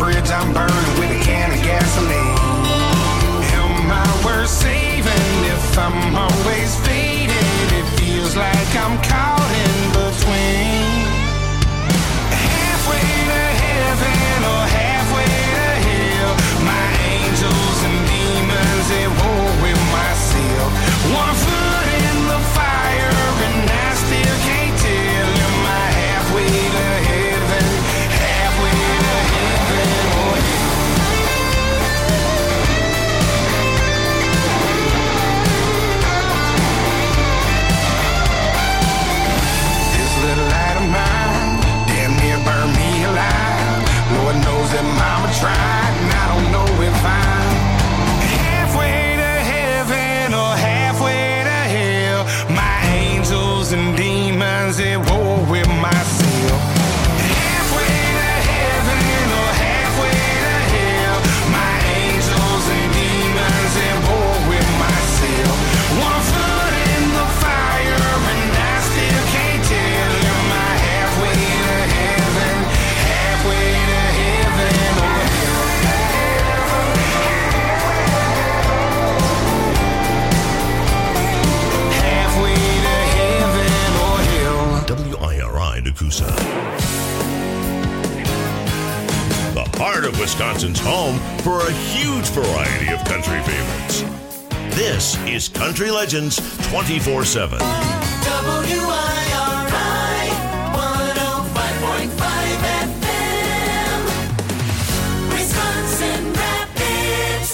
bridge I'm burning with a can of gasoline. Am I worth saving if I'm always faded? It feels like I'm caught in between. Halfway to heaven or halfway to hell. My angels and demons at war with myself. One foot in the fire and I still can't tell. Am I halfway to heaven, halfway to heaven or hell? This little light of mine damn near burned me alive. Lord knows that mama tried, and I don't know if I'm halfway to heaven or halfway to hell. My angels and demons at war with myself. Halfway to heaven or halfway to hell. My angels and demons at war with myself. One foot in the fire and I still can't tell. Am I halfway to heaven, halfway to heaven or hell? Halfway to heaven or hell. WIRI Nakusa. The heart of Wisconsin's home for a huge variety of country favorites. This is Country Legends 24/7. WIRI 105.5 FM, Wisconsin Rapids.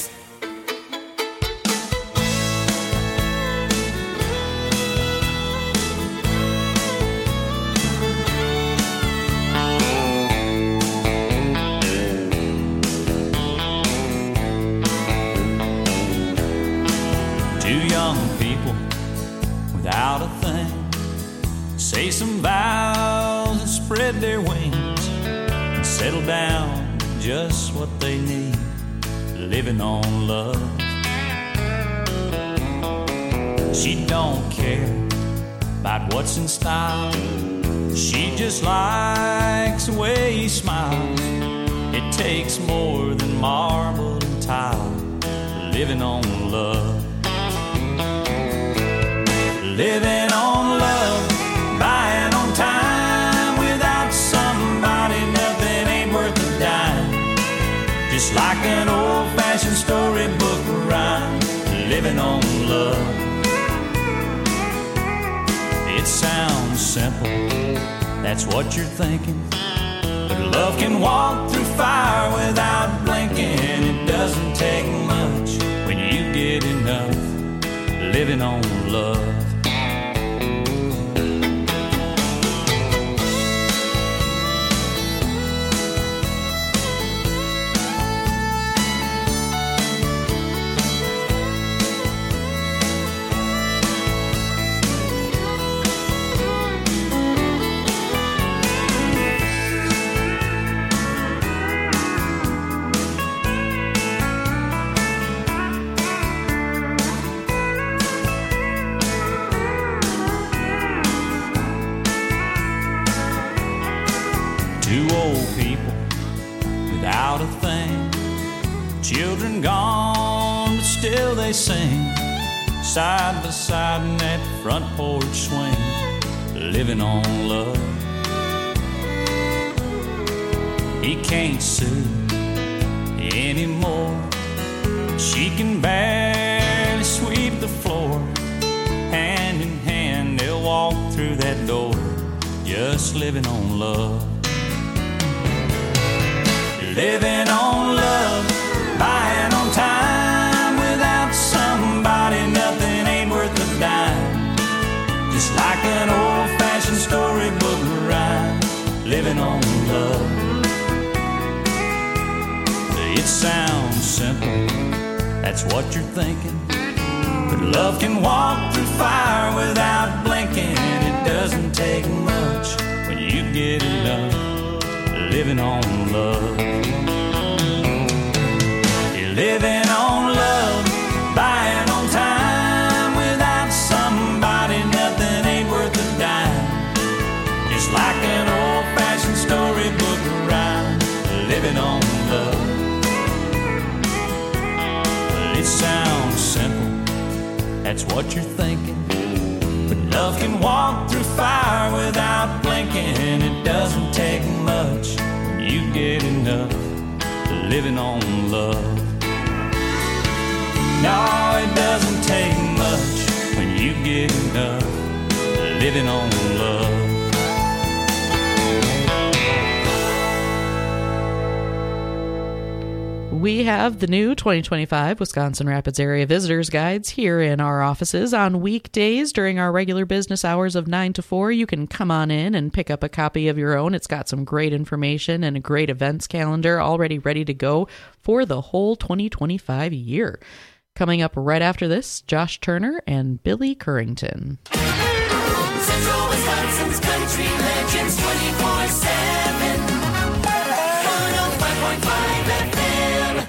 Two young people without a thing say some vows and spread their wings and settle down to just what they need, living on love. She don't care about what's in style. She just likes the way he smiles. It takes more than marble and tile, living on love. Living on love, buying on time. Without somebody, nothing ain't worth a dime. Just like an old-fashioned storybook rhyme, living on love. It sounds simple, that's what you're thinking. But love can walk through fire without blinking. It doesn't take much when you get enough, living on love. Two old people without a thing, children gone, but still they sing, side by side in that front porch swing, living on love. He can't sue anymore. She can barely sweep the floor. Hand in hand they'll walk through that door, just living on love. Living on love, buying on time. Without somebody, nothing ain't worth a dime. Just like an old-fashioned storybook rhyme, living on love. It sounds simple, that's what you're thinking. But love can walk through fire without blinking. It doesn't take much when you get enough, living on love. You're living on love, buying on time. Without somebody, nothing ain't worth a dime. Just like an old-fashioned storybook rhyme, living on love. that's what you're thinking. But love can walk through fire without blinking. It doesn't take much when you get enough living on love. No, it doesn't take much when you get enough living on love. We have the new 2025 Wisconsin Rapids Area Visitors Guides here in our offices on weekdays during our regular business hours of 9 to 4. You can come on in and pick up a copy of your own. It's got some great information and a great events calendar already ready to go for the whole 2025 year. Coming up right after this, Josh Turner and Billy Currington. Central Wisconsin's country legends 24/7. 105.5 FM.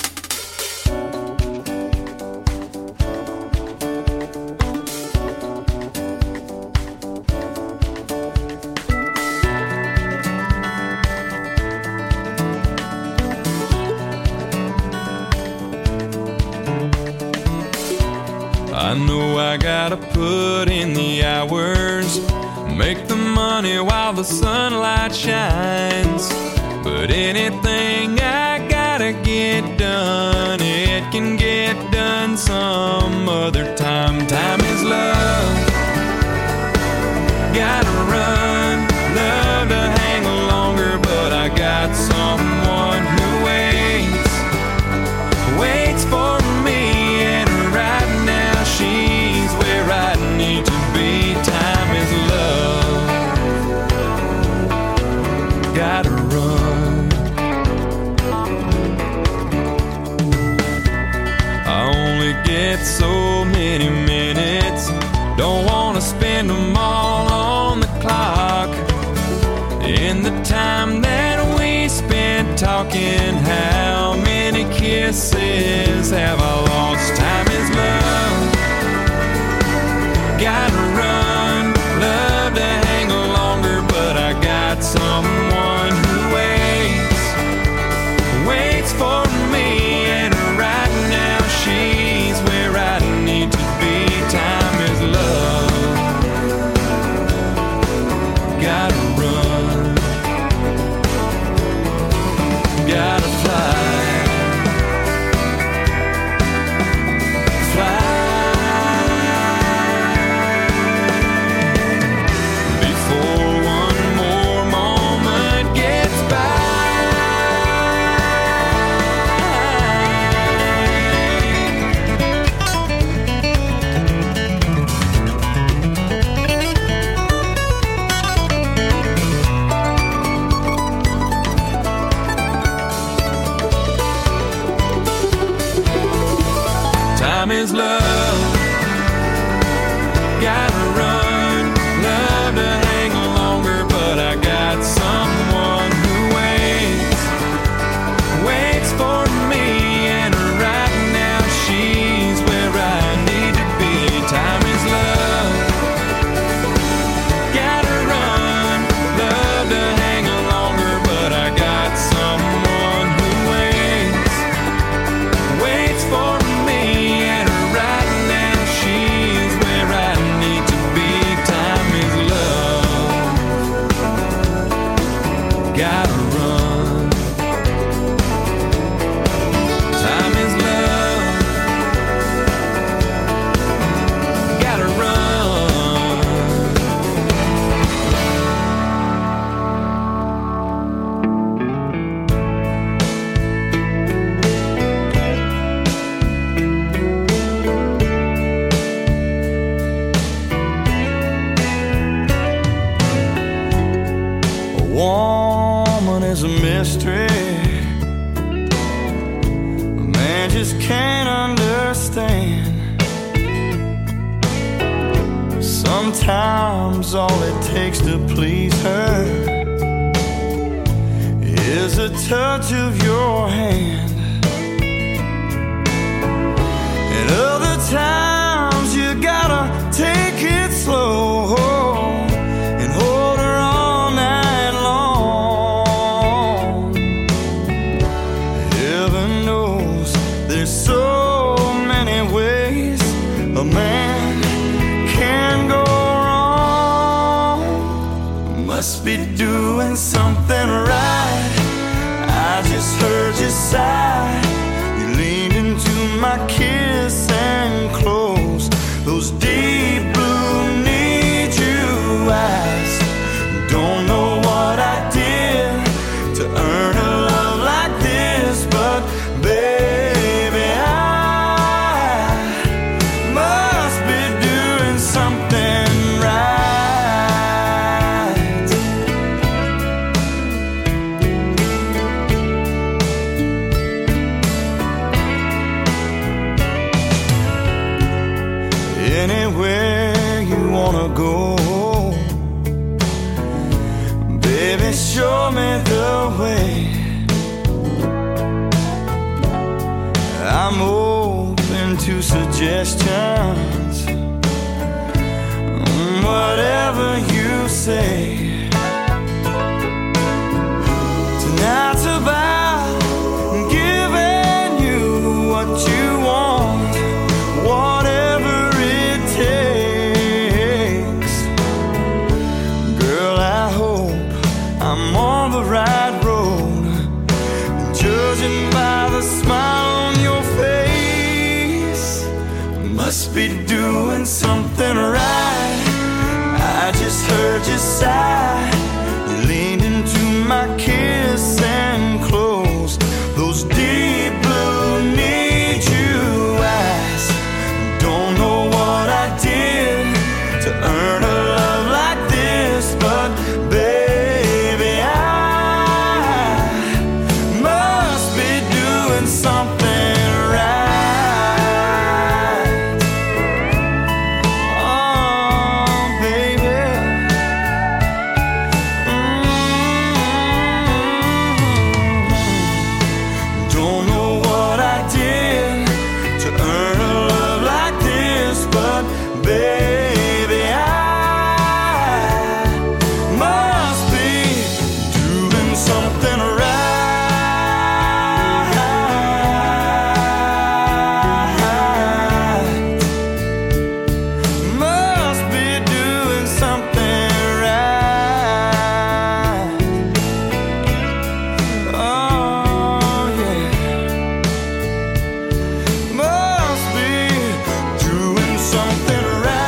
I know I gotta put in the hours, make the money while the sunlight shines. But anything I gotta get done, it can get done some other time. Time is love, gotta run, love to hang longer, but I got someone who waits for me. She's where I need to be. Time is love, gotta run. I only get so many minutes, don't wanna spend them all on the clock. In the time that we spent talking, how many kisses have I lost? Time is love, gotta run, love to hang longer, but I got someone who waits for me, and right now she's where I need to be. Time is love, gotta run, gotta fly. Time is love, gotta run, love to hang longer, but I got someone who waits for me, and right now she's where I need to be. Time is love, gotta run, love to hang longer, but I got someone who waits for me. Gotta run. Time is love, gotta run. A woman is a mystery, a man just can't understand. Sometimes all it takes to please her is a touch of your hand, and other times you gotta take it slow and hold her all night long. Heaven knows there's so many ways a man be doing something right. I just heard you sigh. You leaned into my kiss and closed those deep blue need you eyes. Don't know what I did to earn a love like this, but baby, I must be doing something right. Anywhere you wanna go, baby, show me the way. I'm open to suggestions, whatever you say. Tonight's about giving you what you want, whatever it takes. Girl, I hope I'm on the right road, judging by the smile on your face. Must be doing something right. I just heard you sigh. You leaned into my kiss and closed those deep blue need you eyes. Don't know what I did to earn a love like this, but baby, I must be doing something right. Oh, baby. Don't know what I did to earn a love like this, but baby, I must be doing something right. Must be doing something right. Oh, yeah. Must be doing something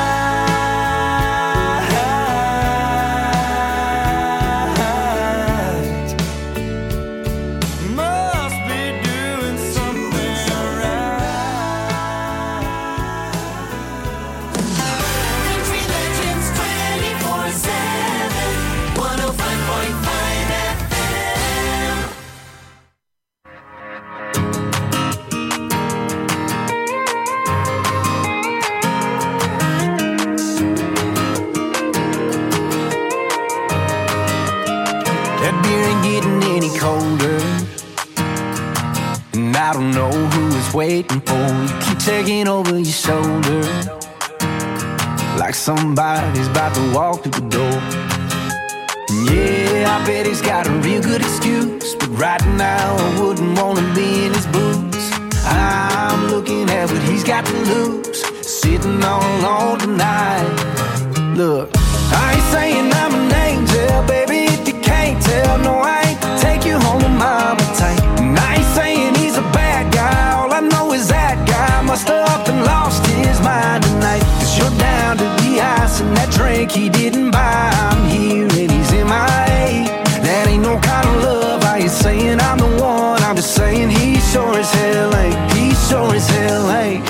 right. Must be doing something right. Country Legends 24/7, 105.5 FM. That beer ain't getting any colder, and I don't know who it's waiting for. You keep taking over your shoulder, like somebody's about to walk through the door. And yeah, I bet he's got a real good excuse, but right now I wouldn't want to be in his boots. I'm looking at what he's got to lose, sitting all alone tonight. Look, I ain't saying I'm an angel, baby, if you can't tell. No, I ain't take you home to mama tight. And I ain't saying he's a bad guy, all I know is that guy must have up and lost his mind tonight. Cause you're down to the ice and that drink he didn't buy. I'm here and he's in my A. That ain't no kind of love, I ain't saying I'm the one, I'm just saying he sure as hell ain't. He sure as hell ain't.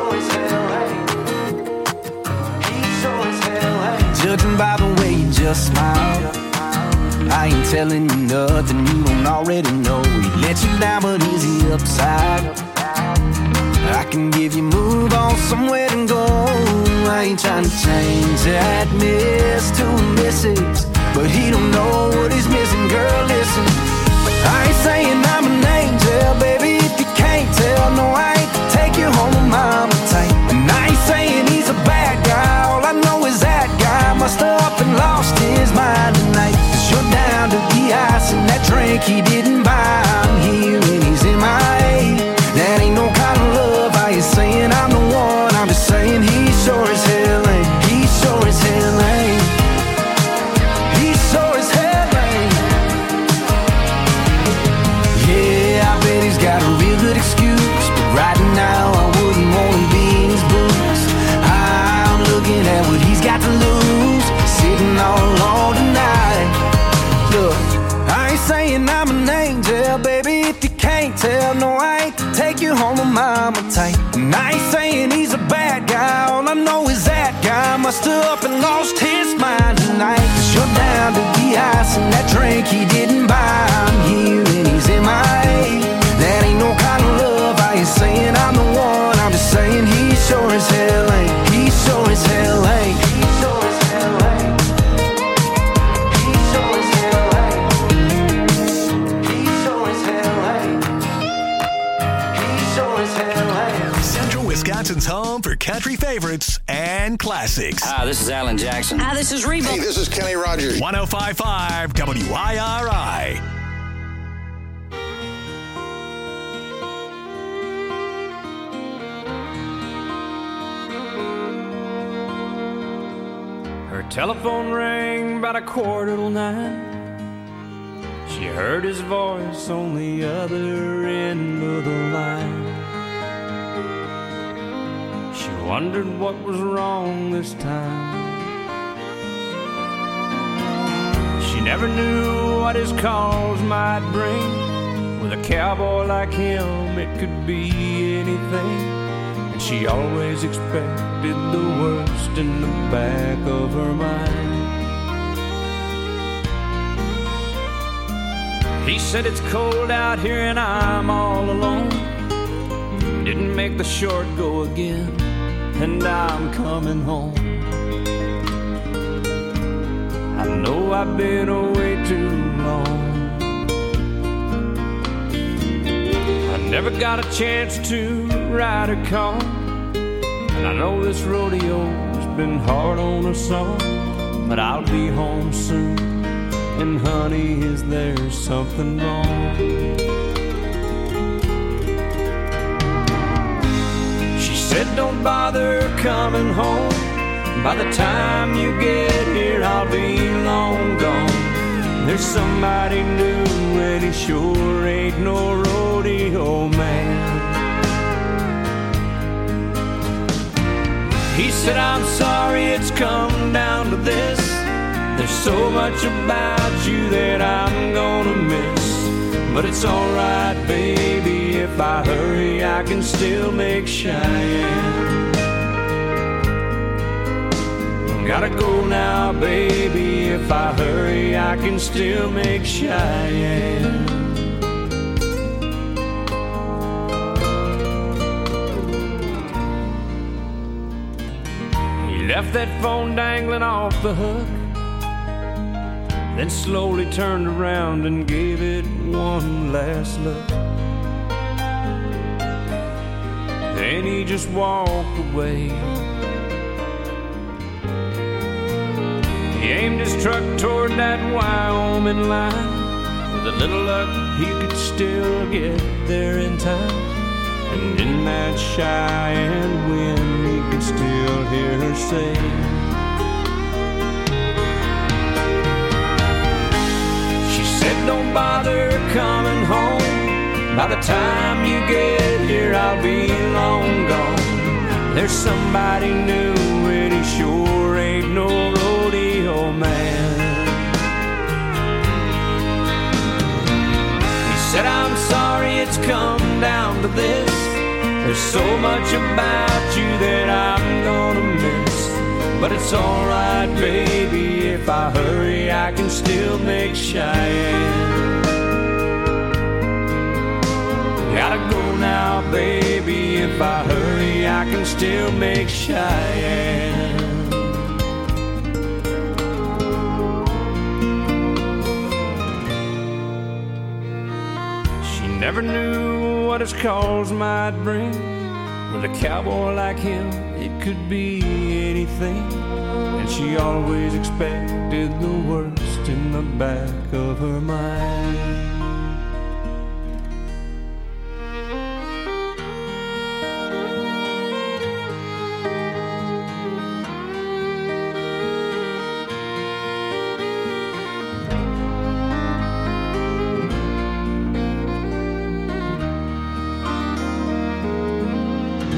Judging by the way you just smile, I ain't telling you nothing you don't already know. He let you down, but is he upside? I can give you move on somewhere to go. I ain't trying to change that miss to a missus, but he don't know what he's missing. Girl, listen, I ain't saying I'm an angel, baby, if you can't tell. No, I ain't take you home to mama tight. And I ain't saying he's a bad guy, all I know is that guy must have up and lost his mind tonight. Cause you're down to the ice and that drink he didn't buy. I'm here and he's in my A. That ain't no kind of love, I ain't saying I'm the one, I'm just saying he sure as hell ain't. He sure as hell ain't. He sure as hell Well, baby, if you can't tell, no, I ain't to take you home to mama tight. And I ain't saying he's a bad guy, all I know is that guy must have up and lost his mind tonight. 'Cause you're down to the ice and that drink he didn't buy. I'm here and he's MIA. That ain't no kind of love, I ain't saying I'm the one, I'm just saying he sure as hell ain't. He sure as hell ain't. He sure as hell ain't. He sure as hell ain't. He sure as hell ain't. He sure as hell ain't. Central Wisconsin's home for country favorites and classics. Hi, this is Alan Jackson. Hi, this is Reba. Hey, this is Kenny Rogers. 105.5 WIRI. Her telephone rang about 9:15. She heard his voice on the other end of the line. She wondered what was wrong this time. She never knew what his calls might bring. With a cowboy like him, it could be anything. And she always expected the worst in the back of her mind. He said it's cold out here and I'm all alone. Didn't make the short go again, and I'm coming home. I know I've been away too long. I never got a chance to ride a car, and I know this rodeo's been hard on us all. But I'll be home soon, and honey, is there something wrong? She said don't bother coming home. By the time you get here, I'll be long gone. There's somebody new, and he sure ain't no rodeo man. He said, I'm sorry it's come down to this. There's so much about you that I'm gonna miss. But it's alright, baby, if I hurry, I can still make Cheyenne. Gotta go now, baby, if I hurry, I can still make Cheyenne. He left that phone dangling off the hook, then slowly turned around and gave it one last look. Then he just walked away. He aimed his truck toward that Wyoming line. With a little luck, he could still get there in time. And in that Cheyenne wind, he could still hear her say, she said, don't bother coming home. By the time you get here, I'll be long gone. There's somebody new, and he sure ain't no rodeo man. He said, I'm sorry it's come down to this. There's so much about you that I'm gonna miss. But it's alright, baby, if I hurry, I can still make Cheyenne. Gotta go now, baby, if I hurry, I can still make Cheyenne. She never knew what his calls might bring. With a cowboy like him, it could be anything. And she always expected the worst in the back of her mind.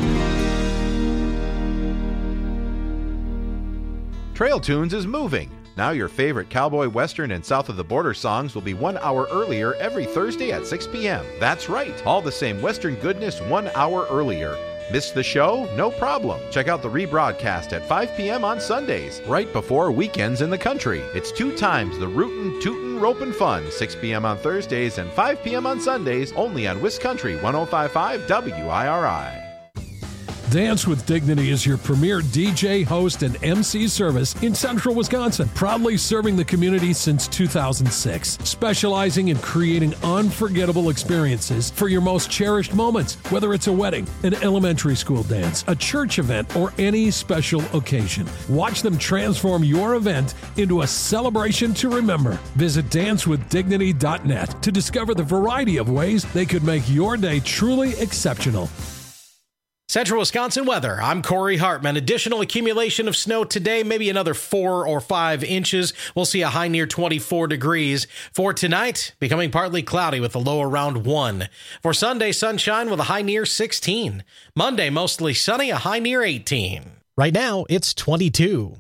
Trail Tunes is moving. Now your favorite cowboy, western, and south of the border songs will be 1 hour earlier every Thursday at 6 p.m. That's right, all the same western goodness 1 hour earlier. Missed the show? No problem. Check out the rebroadcast at 5 p.m. on Sundays, right before weekends in the country. It's 2 times the rootin', tootin', ropin' fun, 6 p.m. on Thursdays and 5 p.m. on Sundays, only on Wiscountry 105.5 WIRI. Dance with Dignity is your premier DJ, host, and MC service in central Wisconsin, proudly serving the community since 2006, specializing in creating unforgettable experiences for your most cherished moments, whether it's a wedding, an elementary school dance, a church event, or any special occasion. Watch them transform your event into a celebration to remember. Visit dancewithdignity.net to discover the variety of ways they could make your day truly exceptional. Central Wisconsin weather. I'm Corey Hartman. Additional accumulation of snow today, maybe another 4 or 5 inches. We'll see a high near 24 degrees. For tonight, becoming partly cloudy with a low around 1. For Sunday, sunshine with a high near 16. Monday, mostly sunny, a high near 18. Right now, it's 22.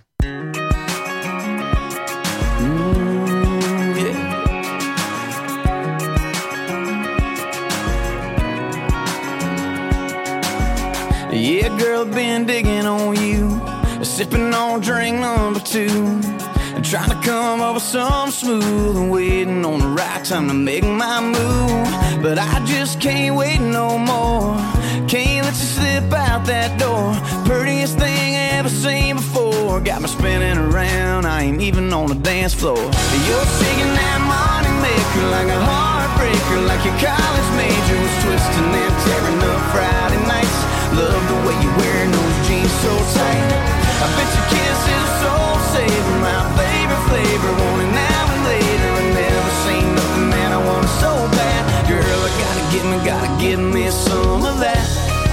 Yeah, girl, been digging on you, sipping on drink number 2, and trying to come up with something smooth and waiting on the right time to make my move. But I just can't wait no more. Can't let you slip out that door. Prettiest thing I ever seen before. Got me spinning around, I ain't even on the dance floor. You're shaking that money maker like a heartbreaker, like your college major was twisting and tearing up Friday nights. Love the way you're wearing those jeans so tight. I bet your kiss is a soul saver, my favorite flavor. Want it now and later. I never seen nothing that I want so bad. Girl, I gotta give me some of that.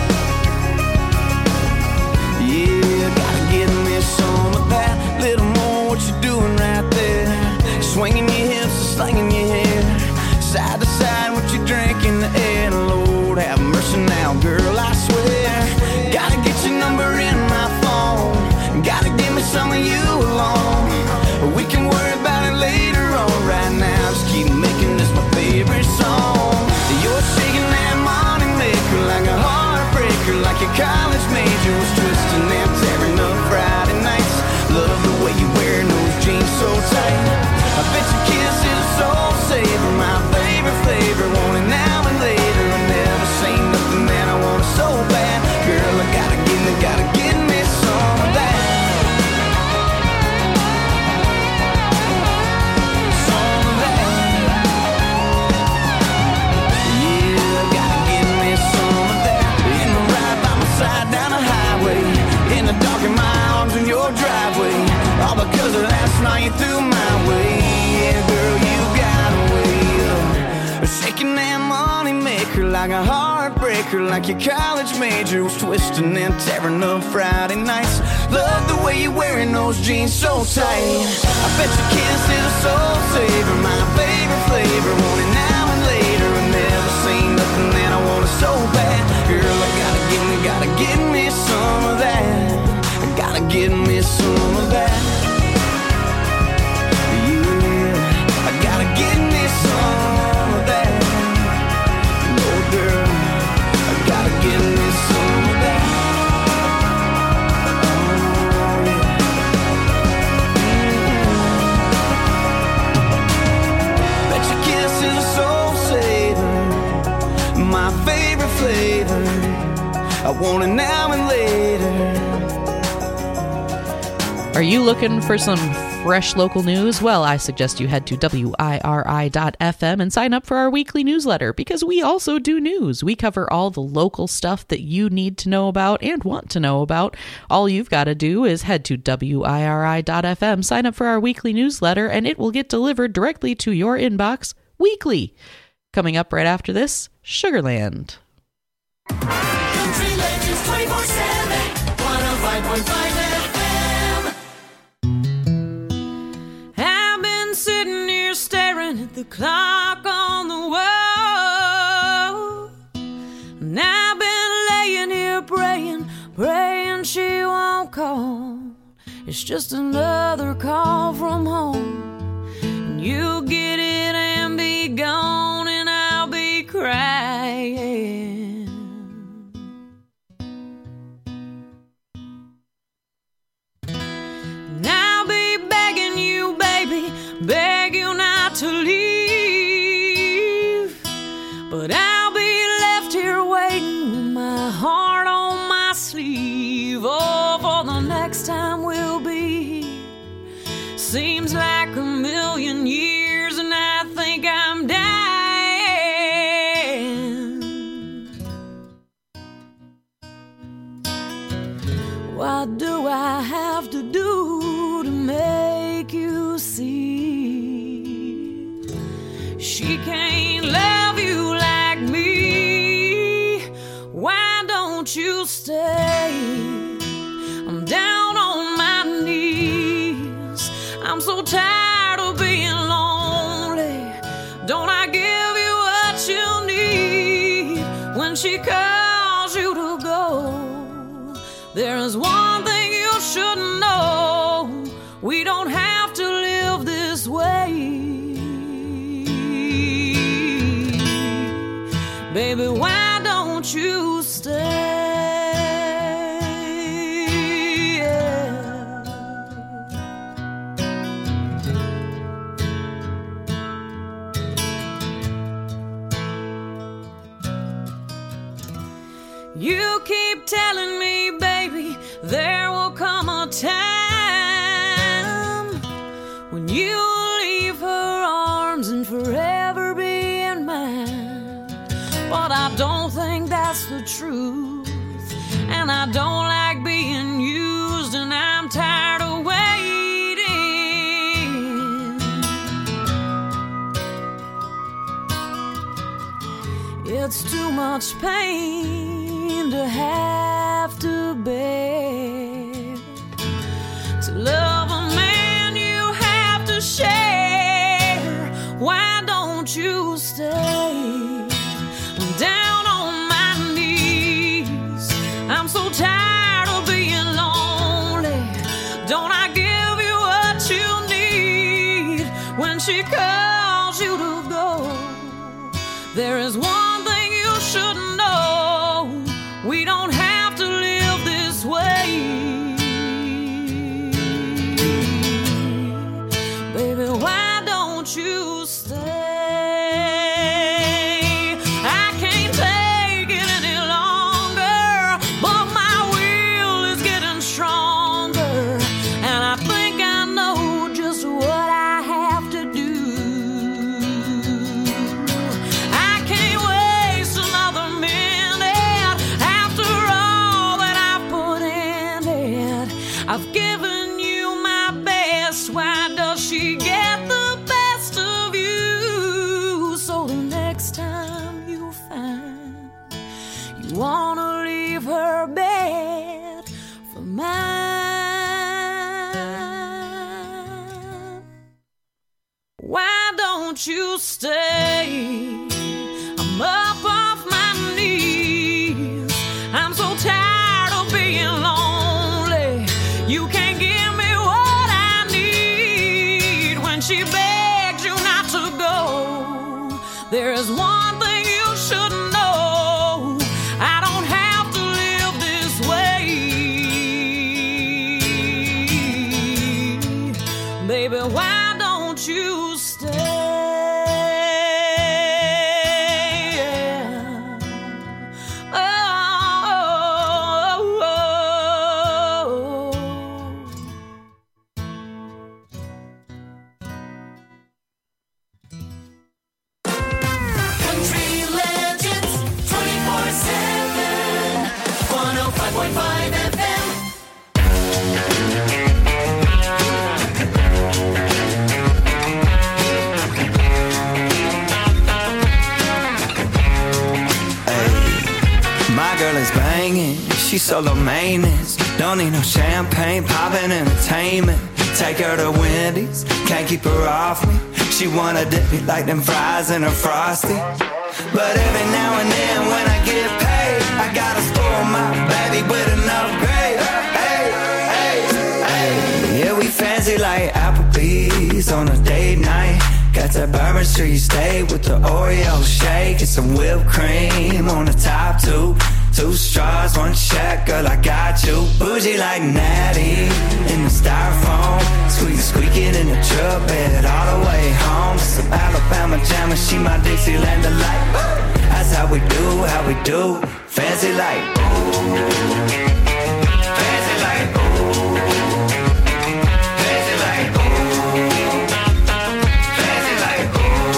Yeah, gotta give me some of that. Little more what you doing right there. Swinging your hips and slinging your hair. Side to side, what you drink in the air. Lord, have mercy now, girl, I swear. Gotta get your number in my phone. Gotta give me some of you alone. We can worry about it later on. Right now, just keep making this my favorite song. You're shaking that money maker like a heartbreaker, like your college major was twisting and tearing up Friday nights. Love the way you're wearing those jeans so tight. I bet your kiss is a soul saver, my favorite flavor. Want it now and later. I never seen nothing that I want so bad. Girl, I gotta give me some of that. Some of that. Yeah, gotta give me some of that. In the ride by my side down the highway, in the dark in my arms in your driveway. All because of last night you threw my way. Yeah, girl, you got a way of shaking that money maker like a heartbreaker, like your college major was twisting and tearing up Friday nights. Love the way you're wearing those jeans so tight. I bet your kiss is a soul saver, my favorite flavor. Want it now and later. I never seen nothing that I want so bad. Girl, I gotta give me some of that. I gotta give me some of that. I want it now and later. Are you looking for some fresh local news? Well, I suggest you head to WIRI.FM and sign up for our weekly newsletter, because we also do news. We cover all the local stuff that you need to know about and want to know about. All you've got to do is head to WIRI.FM, sign up for our weekly newsletter, and it will get delivered directly to your inbox weekly. Coming up right after this, Sugarland. Country Legends 24/7, 105.5 FM. I've been sitting here staring at the clock on the wall, and I've been laying here praying she won't call. It's just another call from home, and you'll get it and be gone, and I'll be crying. And I'll be begging you, baby, beg you not to leave, but I'll be left here waiting with my heart on my sleeve. Oh, for the next time we'll be here, seems like a million years, and I think I'm dying. What do I have to do to make you see she can't love you like me? Why don't you stay? I'm down on my knees. I'm so tired of being lonely. Don't I give you what you need when she calls you to go? There is one thing you should know: we don't have to live this way. Baby, why don't you stay? You keep telling me, baby, there will come a time when you'll leave her arms and forever be in mine. But I don't think that's the truth, and I don't like being used, and I'm tired of waiting. It's too much pain to have to bear. To love a man you have to share. Why don't you stay? I'm down on my knees. I'm so tired of being lonely. Don't I give you what you need when she calls you to go? There is one thing you should know: we don't have to live this way. Baby, why don't you stay? I can't take it any longer, but my will is getting stronger, and I think I know just what I have to do. I can't waste another minute after all that I put in it. I've given you my best. Why does she get the best of you? So the next time you find you wanna leave her bed for mine, why don't you stay? I'm up off my knees. I'm so tired of being lonely. You can't give me what I need when she begs you not to go. There is one thing you should know: I don't have to live this way. Baby, why don't you stay? Country Legends 24/7, 105.5 FM. My girl is banging, she's solo maintenance. Don't need no champagne, poppin' entertainment. Take her to Wendy's, can't keep her off me. She wanna dip me like them fries in a Frosty. But every now and then when I get paid, I gotta spoil my baby with an upgrade. Hey, hey, hey. Got that Bourbon Street steak with the Oreo shake and some whipped cream on the top two. 2 straws, 1 check, girl, I got you. Bougie like Natty in the styrofoam. Squeaking in the truck bed all the way home. Some Alabama jammer, she my Dixieland delight. That's how we do, fancy like. Fancy like. Fancy like. Fancy like.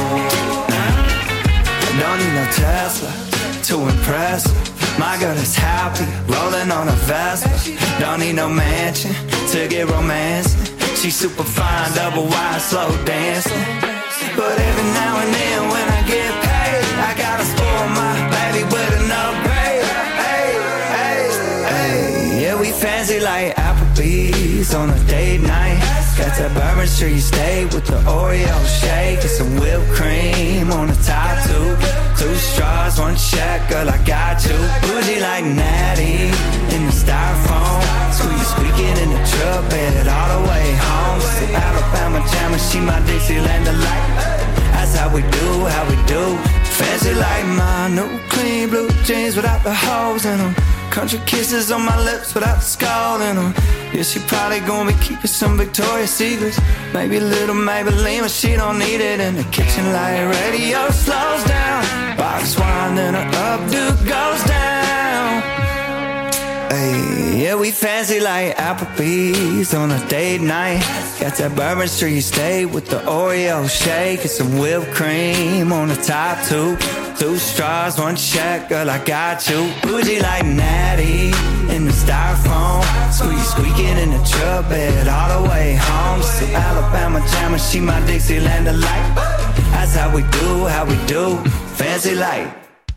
Don't need no Tesla to impress her. My girl is happy, rolling on a Vespa. Don't need no mansion to get romancing. She's super fine, double wide, slow dancing. But every now and then when I get paid, I gotta spoil my baby with an upgrade. Hey, hey, hey. Yeah, we fancy like Applebee's on a date night. Got that Bourbon Street steak with the Oreo shake and some whipped cream on the top two. 2 straws, 1 check, girl, I got you. Bougie like Natty in the styrofoam. Squeaking in the truck bed all the way home. Some Alabama jammer, she my Dixieland delight. That's how we do, fancy like my new clean blue jeans without the holes in them. Country kisses on my lips without the skull in them. Yeah, she probably gonna be keeping some Victoria's Secrets. Maybe a little Maybelline, but she don't need it. In the kitchen light radio slows down. Box wine, then her updo goes down. Hey, yeah, we fancy like Applebee's on a date night. Got that Bourbon Street steak with the Oreo shake and some whipped cream on the top two. 2 straws, 1 check, girl, I got you. Bougie like Natty in the styrofoam. Squeaking in the truck bed all the way home. Some Alabama jammer, she my Dixieland delight. That's how we do, fancy like.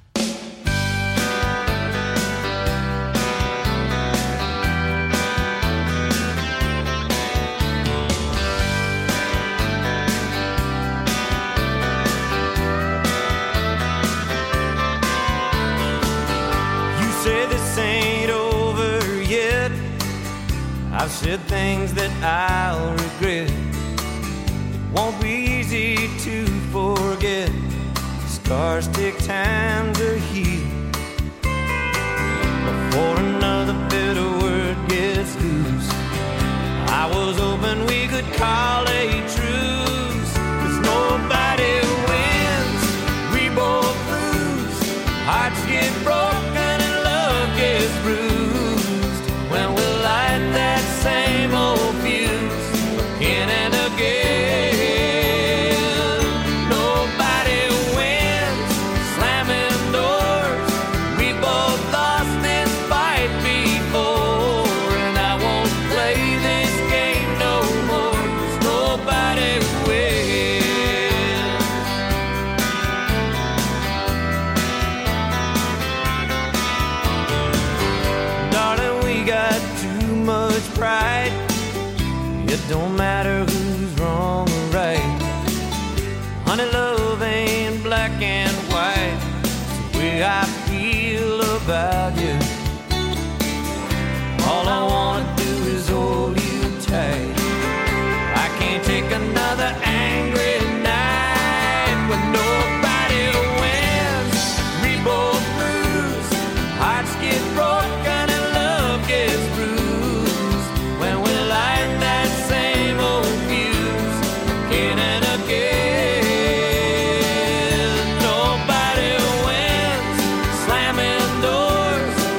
I've said things that I'll regret. It won't be easy to forget. Scars take time to heal before another bitter word gets loose. I was hoping we could call a truce, 'cause nobody wins, we both lose. Hearts get broken and love gets bruised when we light that same old fuse again and again. Nobody wins, slamming doors. We both lost this fight before, and I won't play this game no more, 'cause nobody wins. Darling, we got too much pride. It don't matter who's wrong or right. Honey, love ain't black and white. It's the way I feel about you. All I wanna do is hold you tight. I can't take another angry night when nobody wins. We both lose. Hearts get broken and love gets bruised when we light that same old fuse again and again. Nobody wins, slamming doors.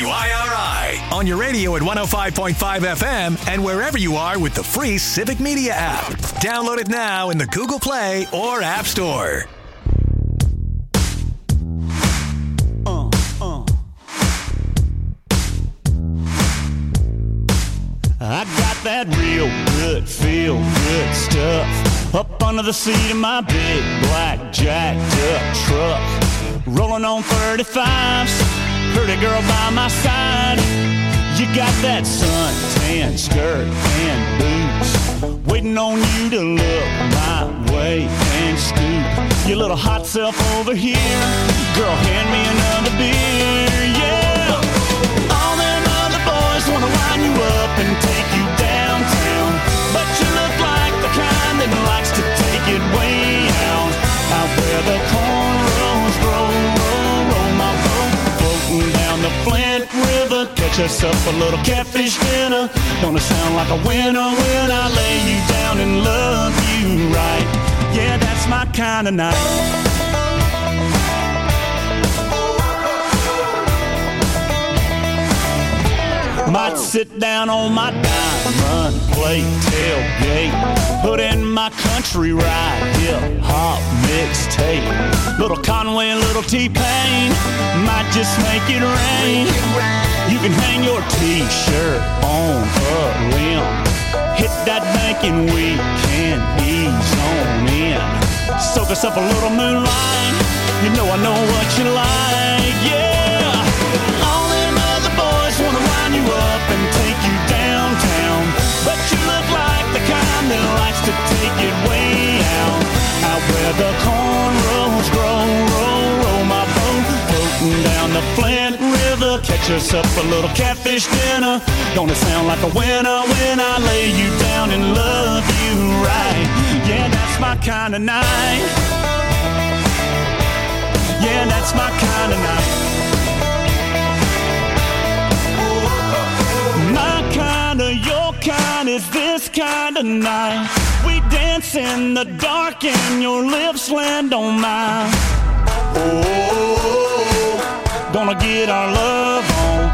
WIRI on your radio at 105.5 FM and wherever you are with the free Civic Media app. Download it now in the Google Play or App Store. I got that real good, feel good stuff up under the seat of my big black jacked up truck. Rolling on 35s, pretty girl by my side. You got that suntan skirt and boots, waiting on you to look my way and scoop your little hot self over here. Girl, hand me another beer, yeah. All them other boys wanna line you up and take you downtown, but you look like the kind that likes to take it way out where the cornrows grow. Roll my boat, floating down the Flint River, catch us up a little catfish dinner. Gonna sound like a winner when I lay you down and love you right. Yeah, that's my kind of night. Might sit down on my diamond plate tailgate, put in my country ride, hip-hop mixtape. Little Conway, little T-Pain, might just make it rain. You can hang your T-shirt on a limb, hit that bank and we can ease on in. Soak us up a little moonlight, you know I know what you like, yeah. All them other boys wanna line you up and take you downtown, but you look like the kind that likes to take it way out where the cornrows grow. Roll my boat, floating down the Flint River, catch us up a little catfish dinner. Gonna sound like a winner when I lay you down and love you right. Yeah, that's my kind of night. Yeah, that's my kind of night. My kind of, your kind is this kind of night. We dance in the dark and your lips land on mine. Oh, gonna get our love on.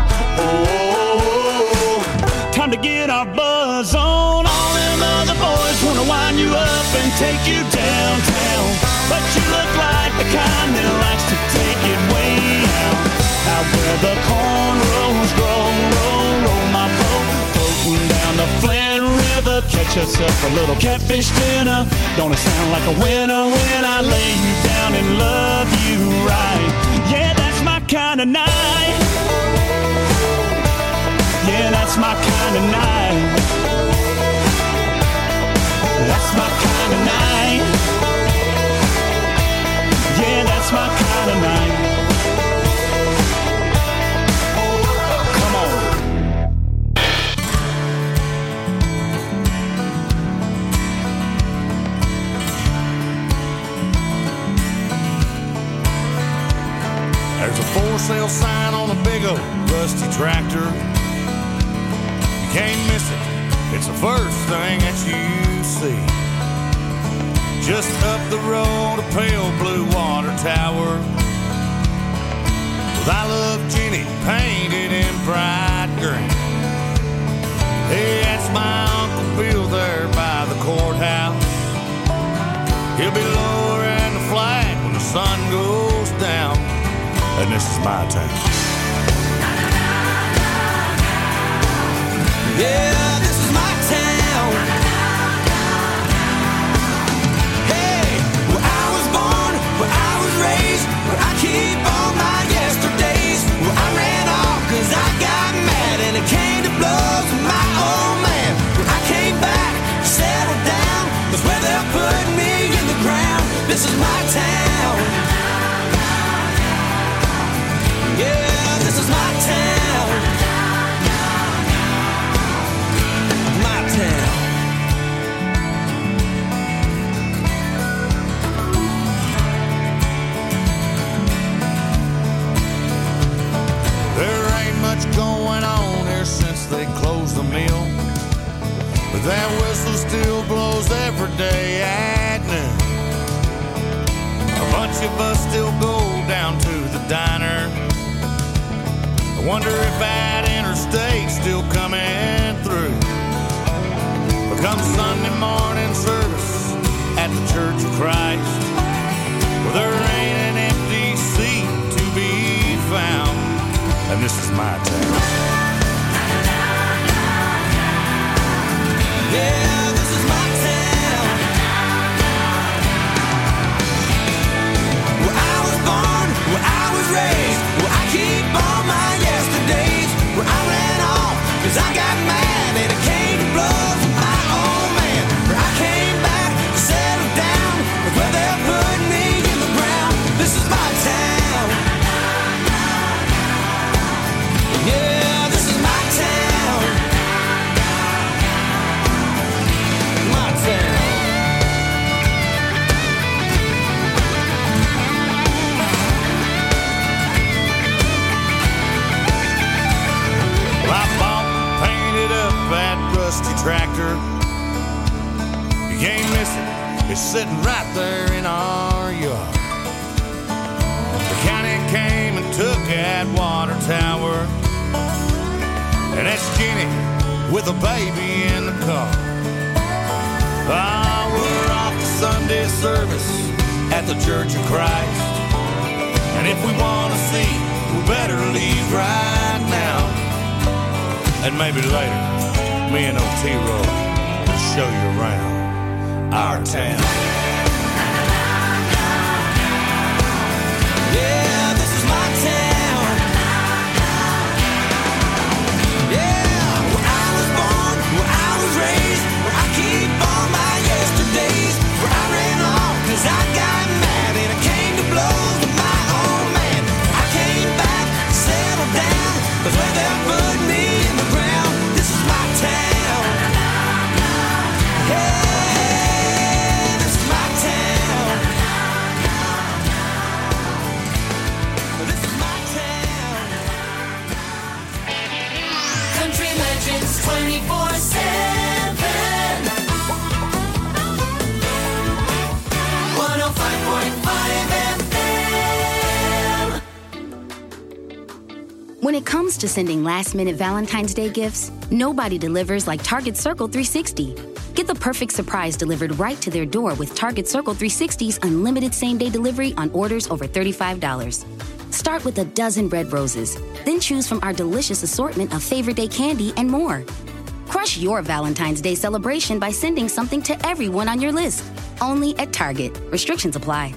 Oh, time to get our buzz on. All them other boys wanna wind you up and take you downtown, but you look like the kind that likes to take it way out where the cornrows grow. Roll my boat, floating down the Flint River, catch us up a little catfish dinner. Gonna sound like a winner when I lay you down and love you right. Yeah, that's my kind of night. Yeah, that's my kind of night. That's my kind of night. Yeah, that's my kind of night. There's a for sale sign on a big old rusty tractor. You can't miss it, it's the first thing that you see. Just up the road, a pale blue water tower with I Love Jenny painted in bright green. Hey, that's my Uncle Bill there by the courthouse. He'll be lowering the flag when the sun goes down. And this is my town. Yeah, this is my town. Hey, where I was born, where I was raised, where I keep all my yesterdays, where I ran off cause I got mad and it came to blows with my old man. Where I came back, settled down, that's where they'll put me in the ground. This is my town. Yeah, this is my town. My town. There ain't much going on here since they closed the mill, but that whistle still blows every day at noon. A bunch of us still go down to the diner. Wonder if that interstate's still coming through. But come Sunday morning service at the Church of Christ, well, there ain't an empty seat to be found, and this is my town. Yeah, this is my town. Where I was born, where I was raised, where I keep all my yesterdays, where I ran off, cause I got mad and it came to blows with my old man. Where I came back to settle down, with where they're putting me in the ground. This is my town. Yeah, this is my town. My town. Well, I bought and painted up that rusty tractor. You can't miss it. It's sitting right there in our yard. The county came and took that water tower, and that's Jenny with a baby in the car. Ah, we're off to Sunday service at the Church of Christ, and if we want to see, we better leave right now. And maybe later, me and Otero will show you around our town. Yeah, this is my town. Yeah, where I was born, where I was raised, where I keep all my yesterdays, where I ran off cause I got mad and I came to blows with my old man. I came back, settled down, cause where they're putting me in the ground. This is my town. Yeah, this is my town. This is my town. Country Legends 24/7. 105.5 FM. When it comes to sending last-minute Valentine's Day gifts, nobody delivers like Target Circle 360. Get the perfect surprise delivered right to their door with Target Circle 360's unlimited same-day delivery on orders over $35. Start with a dozen red roses, then choose from our delicious assortment of favorite day candy and more. Crush your Valentine's Day celebration by sending something to everyone on your list. Only at Target. Restrictions apply.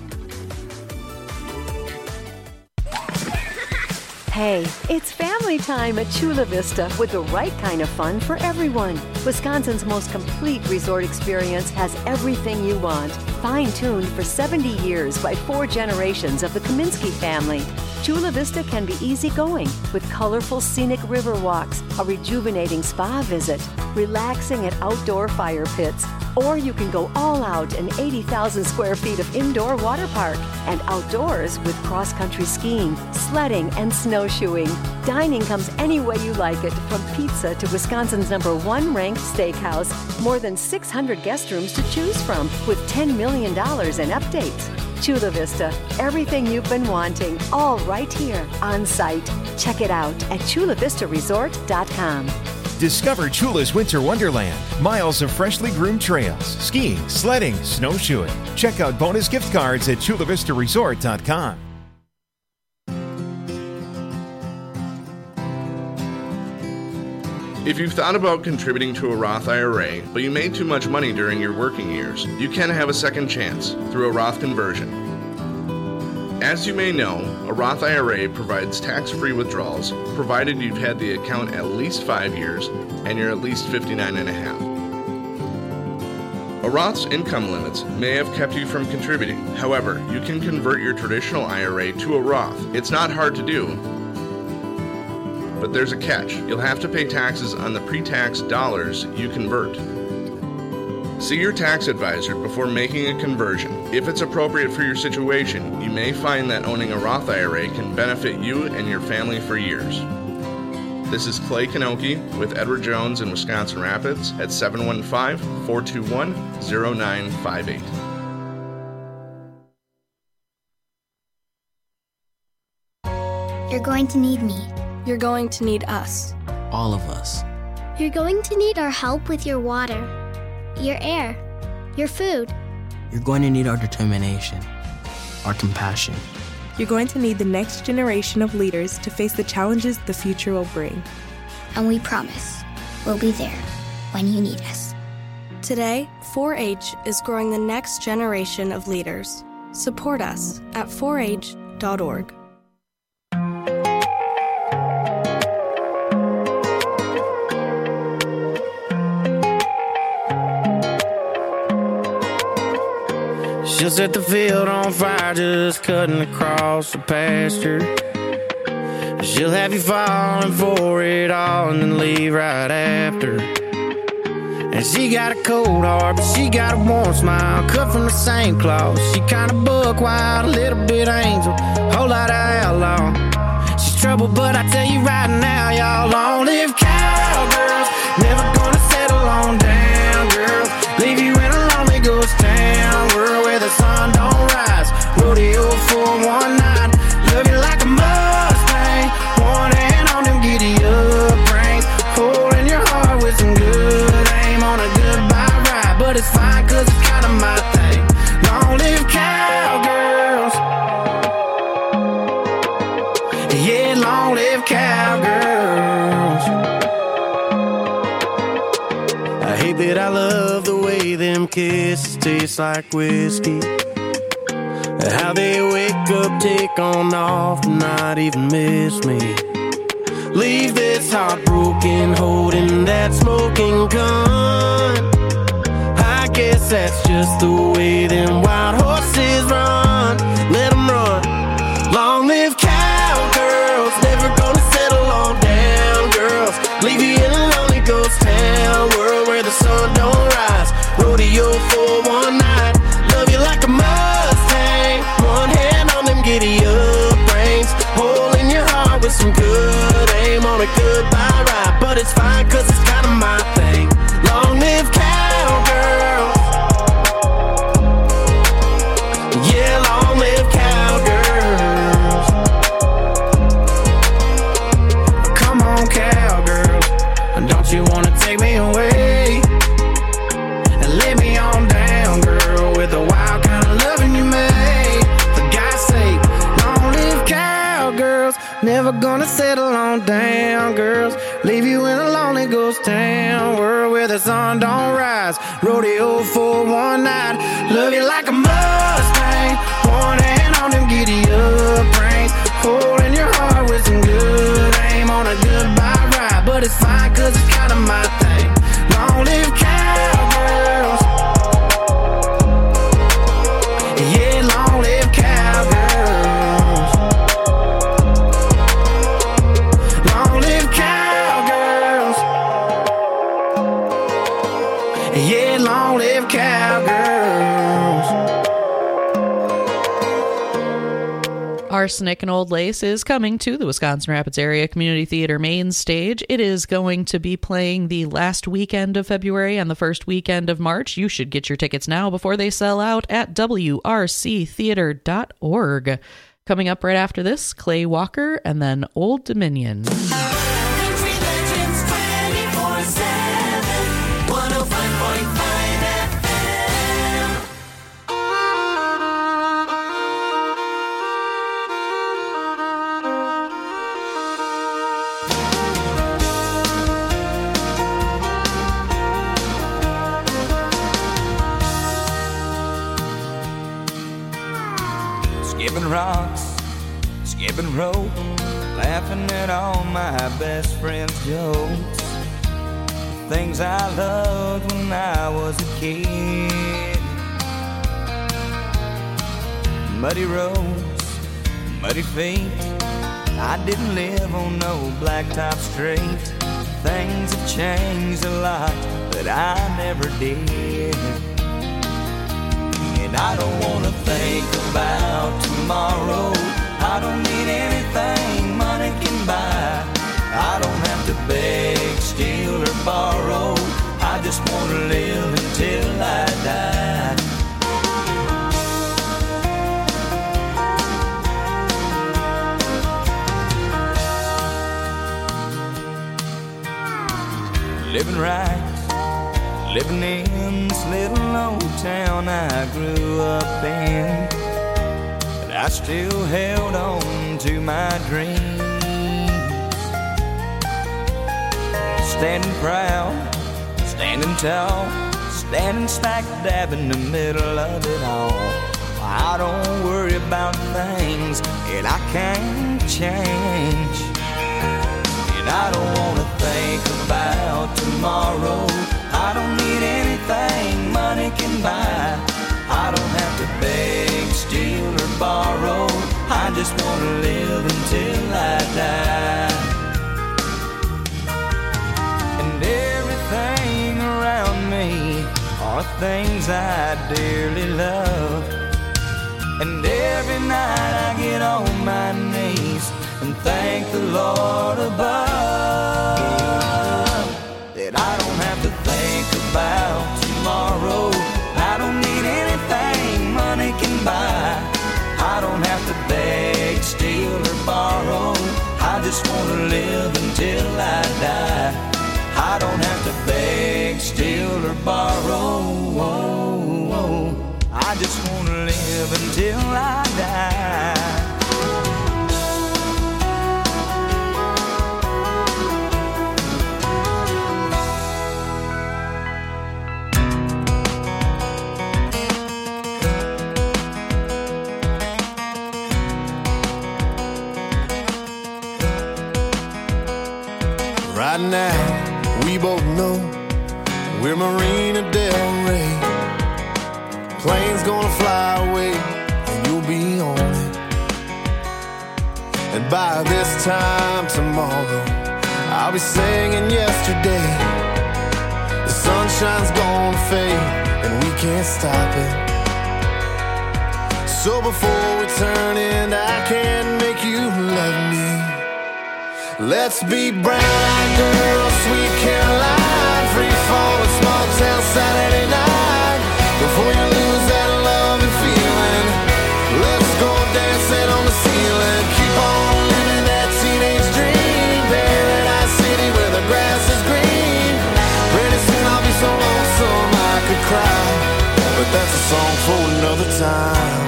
Hey, it's family time at Chula Vista with the right kind of fun for everyone. Wisconsin's most complete resort experience has everything you want. Fine-tuned for 70 years by 4 generations of the Kaminsky family. Chula Vista can be easygoing with colorful scenic river walks, a rejuvenating spa visit, relaxing at outdoor fire pits, or you can go all out in 80,000 square feet of indoor water park and outdoors with cross-country skiing, sledding, and snowshoeing. Dining comes any way you like it, from pizza to Wisconsin's #1 ranked steakhouse. More than 600 guest rooms to choose from with $10 million in updates. Chula Vista, everything you've been wanting, all right here on site. Check it out at chulavistaresort.com. Discover Chula's Winter Wonderland. Miles of freshly groomed trails, skiing, sledding, snowshoeing. Check out bonus gift cards at chulavistaresort.com. If you've thought about contributing to a Roth IRA, but you made too much money during your working years, you can have a second chance through a Roth conversion. As you may know, a Roth IRA provides tax-free withdrawals, provided you've had the account at least 5 years and you're at least 59 and a half. A Roth's income limits may have kept you from contributing. However, you can convert your traditional IRA to a Roth. It's not hard to do, but there's a catch. You'll have to pay taxes on the pre-tax dollars you convert. See your tax advisor before making a conversion. If it's appropriate for your situation, you may find that owning a Roth IRA can benefit you and your family for years. This is Clay Kanoki with Edward Jones in Wisconsin Rapids at 715-421-0958. You're going to need me. you're going to need us. All of us. You're going to need our help with your water, your air, your food. You're going to need our determination, our compassion. You're going to need the next generation of leaders to face the challenges the future will bring. And we promise we'll be there when you need us. Today, 4-H is growing the next generation of leaders. Support us at 4h.org. She'll set the field on fire just cutting across the pasture. She'll have you falling for it all and then leave right after. And she got a cold heart, but she got a warm smile, cut from the same cloth. She kinda buck wild, a little bit angel, whole lot of outlaw. She's trouble, but I tell you right now, y'all, long live cowgirls. Never gonna settle on down, girls. Leave you in a lonely ghost town, world where the sun don't rise. Rodeo for one night, love you like a Mustang. One hand on them giddy up reins, holding your heart with some good aim on a goodbye ride. But it's fine, cause it's kinda my thing. Long live cowgirls. Yeah, long live cowgirls. I hate that I love the way them kisses taste like whiskey. How they wake up, take on off, and not even miss me. Leave this heart broken, holding that smoking gun. I guess that's just the way them wild horses run. Let them run. Long live cowgirls, never gonna settle on down, girls. Leave you in a lonely ghost town, world where the sun don't rise. Rodeo for one night, love you like a Mustang. One hand on them giddy up reins, holding your heart with some good aim on a goodbye ride. But it's fine, cause it's kinda my thing. Long live cowgirls. Yeah, long live cowgirls. Come on, cowgirls, don't you wanna take me away and lay me on down, girl, with the wild kind of loving you made. For God's sake, long live cowgirls. Never gonna settle on down, girls. Leave you in a lonely ghost town, world where the sun don't rise. Rodeo for one night, love you like a Mustang. One hand on them giddy up reins, holding your heart with some good aim on a goodbye ride. But it's fine, cause it's kinda my thing. Long live cowgirls. Yeah, long live cowgirls. Long live cowgirls. Yeah, long live cowgirls. Arsenic and Old Lace is coming to the Wisconsin Rapids Area Community Theater main stage. It is going to be playing the last weekend of February and the first weekend of March. You should get your tickets now before they sell out at wrctheater.org. Coming up right after this, Clay Walker and then Old Dominion. Country Legends 24/7, 105.5 FM. Skipping rocks, skipping rope, laughing at all my best friends' jokes. Things I loved when I was a kid. Muddy roads, muddy feet. I didn't live on no blacktop street. Things have changed a lot, but I never did. And I don't wanna think about tomorrow. I don't need anything money can buy. I don't have to beg, steal, or borrow. I just wanna live until I die. living right, living in this little old town I grew up in. But I still held on to my dreams, standing proud, standing tall, standing smack dab in the middle of it all. I don't worry about things that I can't change, and I don't wanna think about tomorrow. I don't need anything money can buy. I don't have to beg, steal, or borrow. I just wanna live until I die. And everything around me are things I dearly love. And every night I get on my knees and thank the Lord above that I don't have to think about tomorrow. I don't need anything money can buy. I don't have to beg, steal, or borrow. I just want to live until I die. I don't have to beg, steal, or borrow. I just want to live until I die. Right now, we both know we're Marina Del Rey. Plane's gonna fly away, and you'll be on it. And by this time tomorrow, I'll be singing yesterday. The sunshine's gonna fade, and we can't stop it. So before we turn in, I can't make you love me. Let's be brown-eyed girls, sweet Caroline, free falling, small town Saturday night. Before you lose that love and feeling, let's go dancing on the ceiling. Keep on living that teenage dream, Paradise City where the grass is green. Pretty soon I'll be so lonesome I could cry, but that's a song for another time.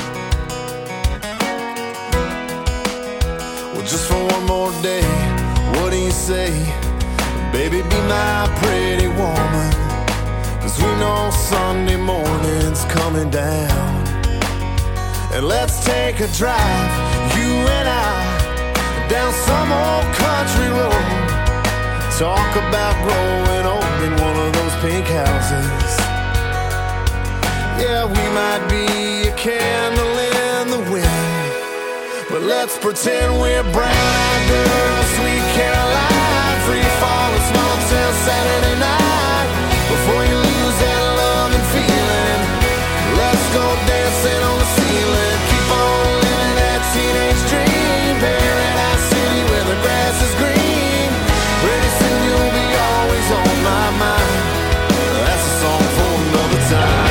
Well, just for one more day, what do you say? Baby, be my pretty woman, 'cause we know Sunday morning's coming down. And let's take a drive, you and I, down some old country road. Talk about growing old in one of those pink houses. Yeah, we might be a candle in the wind, but let's pretend we're brown-eyed girls, sweet Caroline, free falling, small town Saturday night. Before you lose that love and feeling, let's go dancing on the ceiling. Keep on living that teenage dream, Paradise City where the grass is green. Pretty soon you'll be always on my mind. That's a song for another time.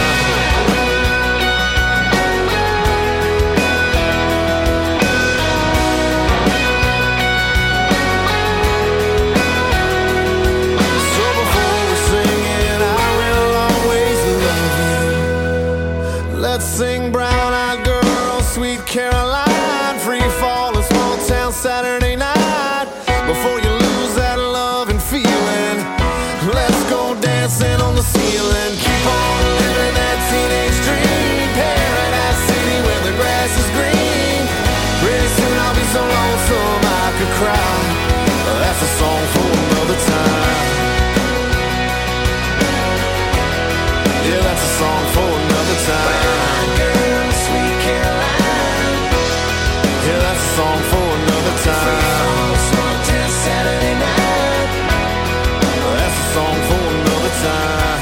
Let's sing brown-eyed girl, sweet Caroline, free falling, small town Saturday night. Before you lose that love and feeling, let's go dancing on the ceiling. Keep on living that teenage dream, Paradise City where the grass is green. Pretty soon I'll be so lonesome I could cry. That's a song for another time. Yeah, that's a song for another time. Girl, sweet Caroline. Yeah, that's a song for another time. Small town Saturday night. That's a song for another time.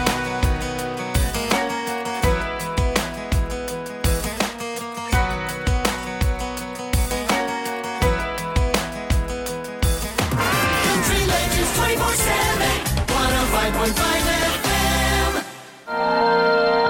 Country Legends 24/7, 105.5 FM.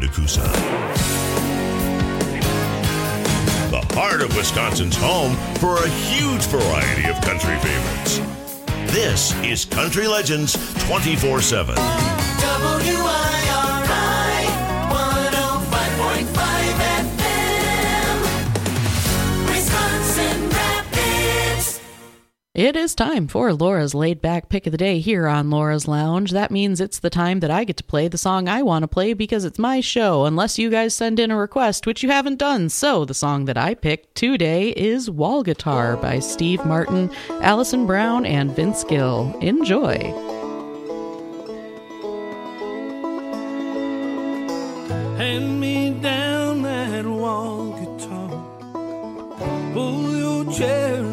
to Coosa. The heart of Wisconsin's home for a huge variety of country favorites. This is Country Legends 24/7. WIRI 105.5 FM, Wisconsin Rapids. It is time for Laura's laid back pick of the day here on Laura's Lounge. That means it's the time that I get to play the song I want to play because it's my show, unless you guys send in a request, which you haven't done. So the song that I picked today is Wall Guitar by Steve Martin, Allison Brown, and Vince Gill. Enjoy. Hand me down that wall guitar. Pull your chair